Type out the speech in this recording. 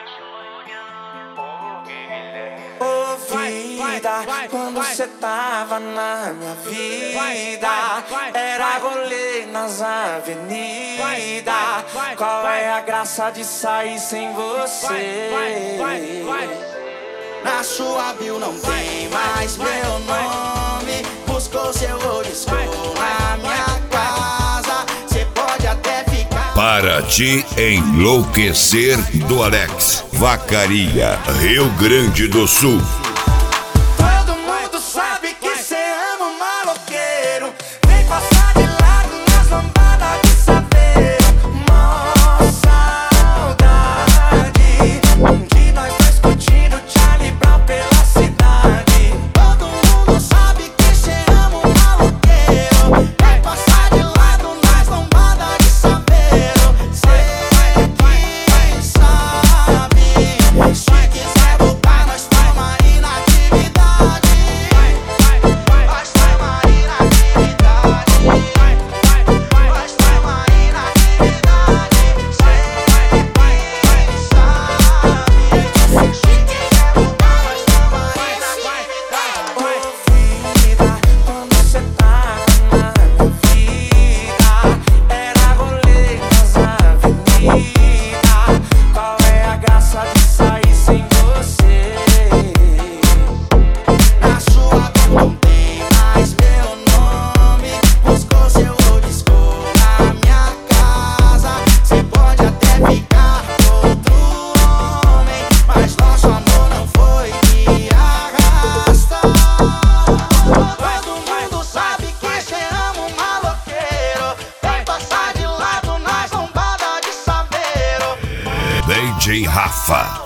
Vida, quando cê tava na minha vida, era rolê nas avenidas. Qual é a graça de sair sem você? Na sua bio não tem mais meu nome. Buscou seu olho escuro na minha casa. Cê pode até ficar. Para te enlouquecer do Alex, Vacaria, Rio Grande do Sul. Todo mundo sabe que cê ama um maloqueiro. Vem passar de lado nas lambadas de saveiro. Mó saudade de nós dois curtindo Charlie Brown pela cidade. Todo mundo sabe que cê ama um maloqueiro. Vem passar de lado nas lambadas de saveiro. Cê quem sabe, se quiser voltar nós toma aí na atividade. Nós toma aí na atividade. Nós toma aí na atividade. Cê quem sabe, se quiser voltar nós toma aí na atividade. Vida, quando cê tava na minha vida, era rolê nas avenidas. Qual é a graça de sair sem você? Na sua bio não tem mais meu nome. Buscou seu olho escuro na minha casa. Cê pode até ficar com outro homem, mas nosso amor não foi de arrasta. Todo mundo sabe que cê ama um maloqueiro. Vem passar de lado nas lombadas de saveiro. DJ Rafa.